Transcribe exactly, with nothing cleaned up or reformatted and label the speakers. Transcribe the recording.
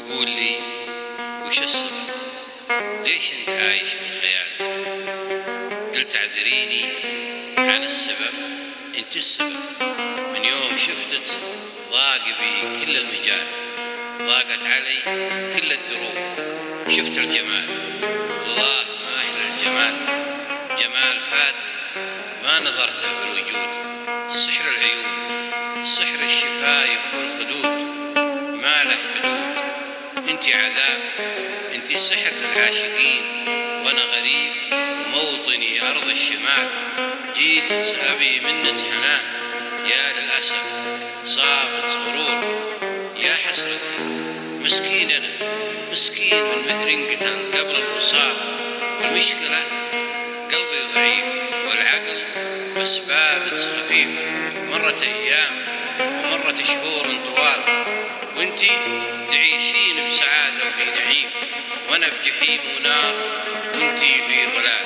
Speaker 1: يقول لي وش السبب؟ ليش انت عايش بالخيال؟ قلت اعذريني عن السبب، انت السبب. من يوم شفتك ضاق بي كل المجال، ضاقت علي كل الدروب. شفت الجمال، الله ما احلى الجمال، جمال فات ما نظرته بالوجود. سحر العيون، سحر الشفايف والخدود، ما له حدود. انت عذاب، انت السحر للعاشقين، وانا غريب وموطني ارض الشمال. جيت ابي منك حنان، يا للاسف صابت غرور. يا حسرتي مسكين انا، مسكين من مثل انقتل قبل الوصال. والمشكله قلبي ضعيف والعقل بس بابت خفيف. مرت ايام ومرت شهور طوال، وانتي تعيشين بسعاده وفي نعيم، وانا بجحيم ونار وانتي في ظلال.